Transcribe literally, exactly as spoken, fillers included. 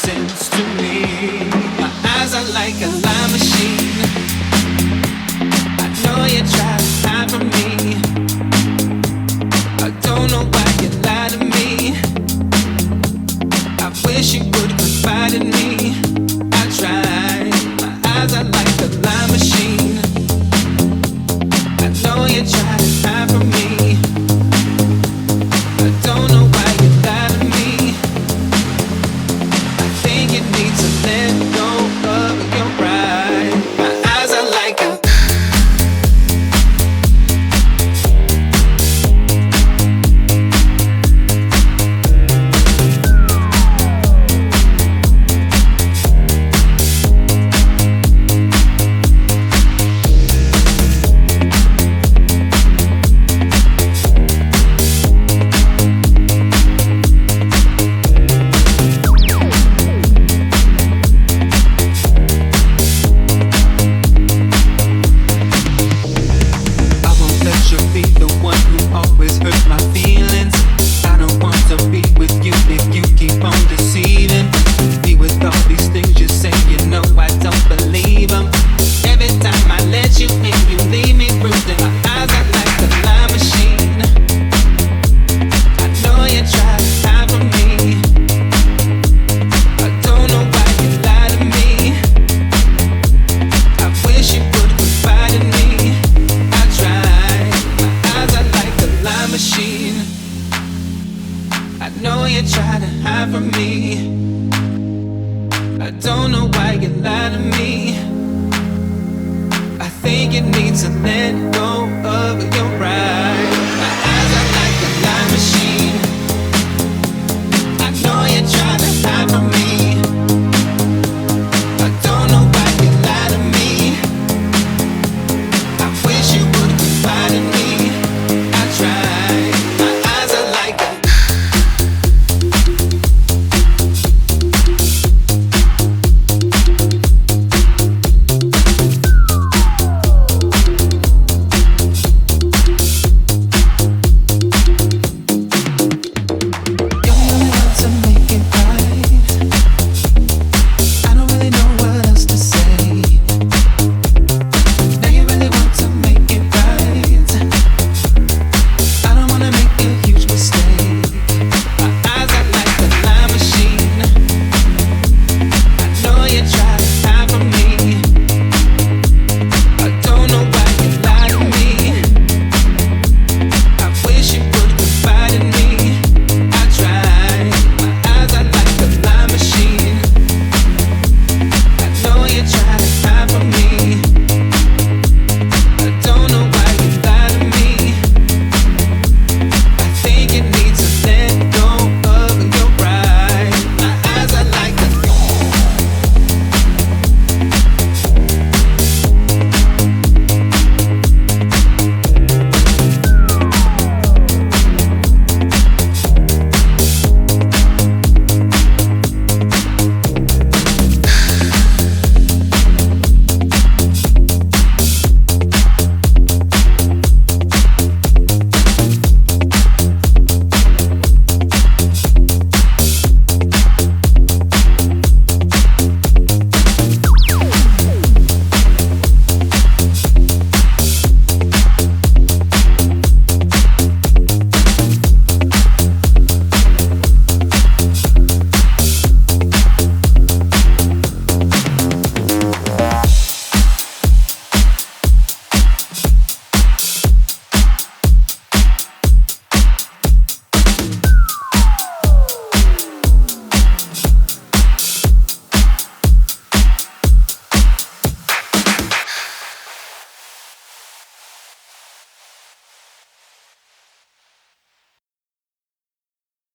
sense to me. My eyes are like a lie machine. I know you try to hide from me. I don't know why you lie to me. I wish you would confide in me. I tried. My eyes are like a lie machine. I know you try to hide from me. I don't know why you lie to me. I think you need to let go of your pride. My eyes are like a I don't know why you lie to me. I think you need to let